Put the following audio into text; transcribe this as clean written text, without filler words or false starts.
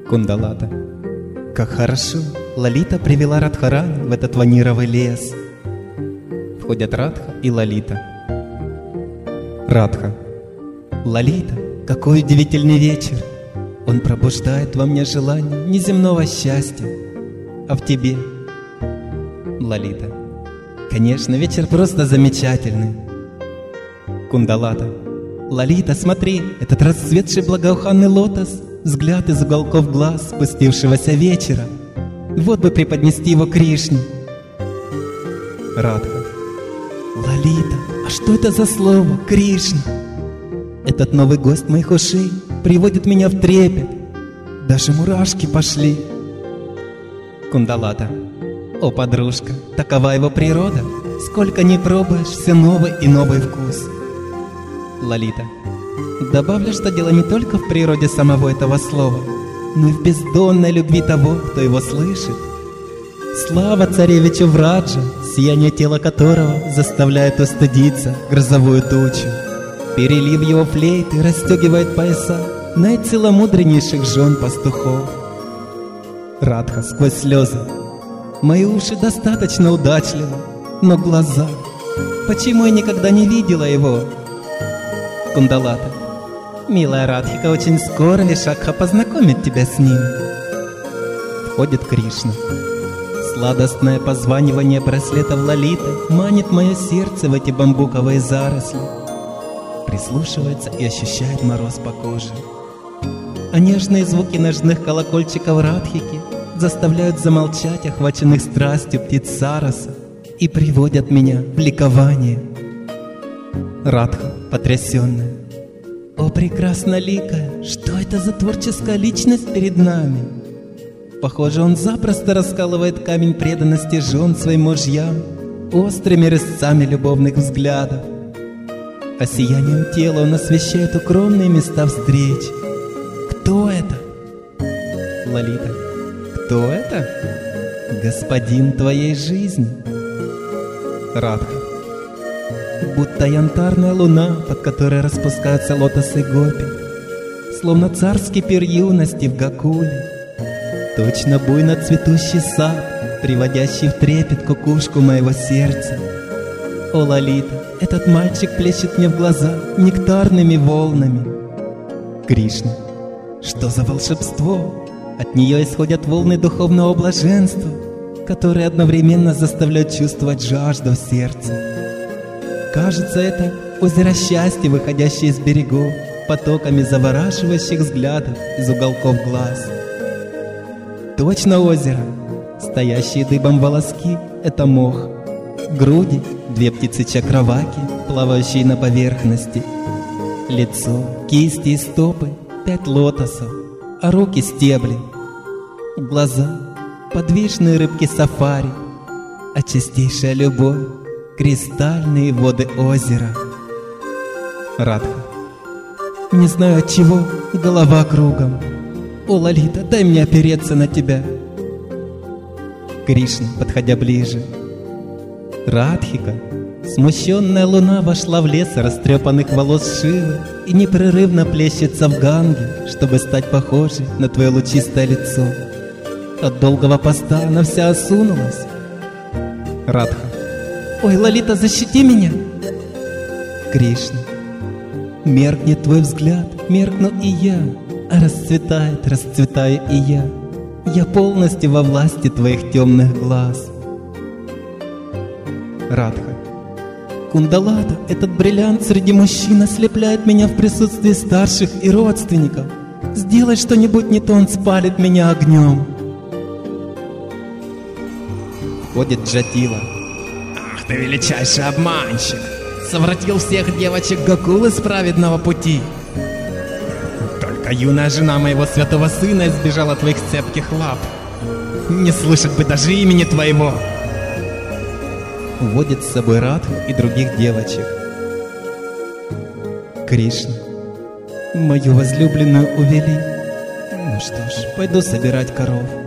Кундалата. Как хорошо Лалита привела Радхарани в этот ванировый лес. Входят Радха и Лалита. Радха. Лалита, какой удивительный вечер. Он пробуждает во мне желание неземного счастья. А в тебе? Лалита. Конечно, вечер просто замечательный. Кундалата. Лалита, смотри, этот расцветший благоуханный лотос, взгляд из уголков глаз спустившегося вечера. Вот бы преподнести его Кришне. Радха. Лалита, а что это за слово Кришна? Этот новый гость моих ушей приводит меня в трепет. Даже мурашки пошли. Кундалата. О, подружка, такова его природа. Сколько ни пробуешь, все новый и новый вкус. Лалита. Добавлю, что дело не только в природе самого этого слова, но и в бездонной любви того, кто его слышит. Слава царевичу Враджа, сияние тела которого заставляет устыдиться грозовую тучу. Перелив его флейты расстегивает пояса наицеломудреннейших жен пастухов. Радха сквозь слезы. Мои уши достаточно удачливы, но глаза... Почему я никогда не видела его? Кундалата. Милая Радхика, очень скоро Вишакха познакомит тебя с ним. Входит Кришна. Сладостное позванивание браслетов Лалиты манит мое сердце в эти бамбуковые заросли. Прислушивается и ощущает мороз по коже. А нежные звуки ножных колокольчиков Радхики заставляют замолчать охваченных страстью птиц Сараса и приводят меня в ликование. Радха, потрясенная. О, прекрасноликая, что это за творческая личность перед нами? Похоже, он запросто раскалывает камень преданности жен своим мужьям острыми резцами любовных взглядов. А сиянием тела он освещает укромные места встреч. Кто это? Лалита. Кто это? Господин твоей жизни. Радха. Будто янтарная луна, под которой распускаются лотосы гопи, словно царский пир юности в Гакуле. Точно буйно цветущий сад, приводящий в трепет кукушку моего сердца. О, Лалита, этот мальчик плещет мне в глаза нектарными волнами. Кришна. Что за волшебство? От нее исходят волны духовного блаженства, которые одновременно заставляют чувствовать жажду в сердце. Кажется, это озеро счастья, выходящее из берегов, потоками завораживающих взглядов из уголков глаз. Точно озеро. Стоящие дыбом волоски — это мох. Груди — две птицы-чакраваки, плавающие на поверхности. Лицо, кисти и стопы — 5 лотосов, а руки — стебли. Глаза — подвижные рыбки сафари, а чистейшая любовь — кристальные воды озера. Радха. Не знаю от чего, голова кругом. О, Лалита, дай мне опереться на тебя. Кришна, подходя ближе. Радхика. Смущенная луна вошла в лес растрепанных волос Шивы и непрерывно плещется в Ганге, чтобы стать похожей на твое лучистое лицо. От долгого поста она вся осунулась. Радха. Ой, Лалита, защити меня. Кришна. Меркнет твой взгляд, меркну и я, а расцветает, расцветаю и я. Я полностью во власти твоих темных глаз. Радха. Кундалата, этот бриллиант среди мужчин ослепляет меня в присутствии старших и родственников. Сделай что-нибудь, не то он спалит меня огнем. Входит Джатила. Ах ты величайший обманщик! Совратил всех девочек Гокулы с праведного пути. Только юная жена моего святого сына избежала твоих цепких лап. Не слышать бы даже имени твоего. Уводит с собой Радху и других девочек. Кришна. Мою возлюбленную увели. Ну что ж, пойду собирать коров.